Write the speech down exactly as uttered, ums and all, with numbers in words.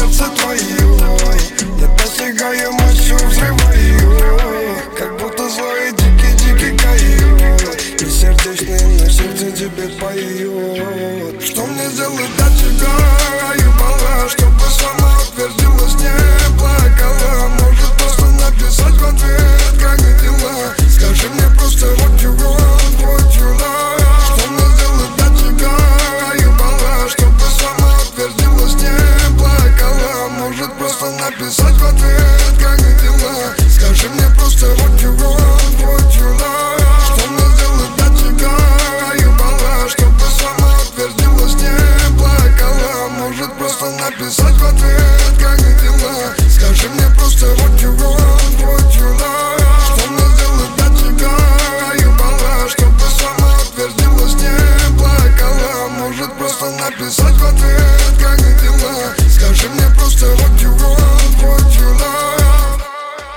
сердце твое. Я достигаю мощью, взрываю, как будто злой дикий-дикий койот. Бессердечный на сердце тебе поет. Что мне сделать для тебя, ебала, чтобы сама утвердилась, не плакала? Может просто написать в ответ, как дела? Скажи мне просто what you want, what you love. Что мне сделать для тебя, ебала, чтобы сама утвердилась, не плакала? Может просто написать в ответ, как дела? Скажи мне просто what you want, what you love. Что мне сделать для тебя, ебала, чтобы сама утвердилась, не плакала? Может просто написать в ответ, как дела? Скажи мне просто what you want, what you love. Что мне сделать для тебя, ебала, чтобы сама утвердилась, не плакала? Может просто написать в ответ, как дела?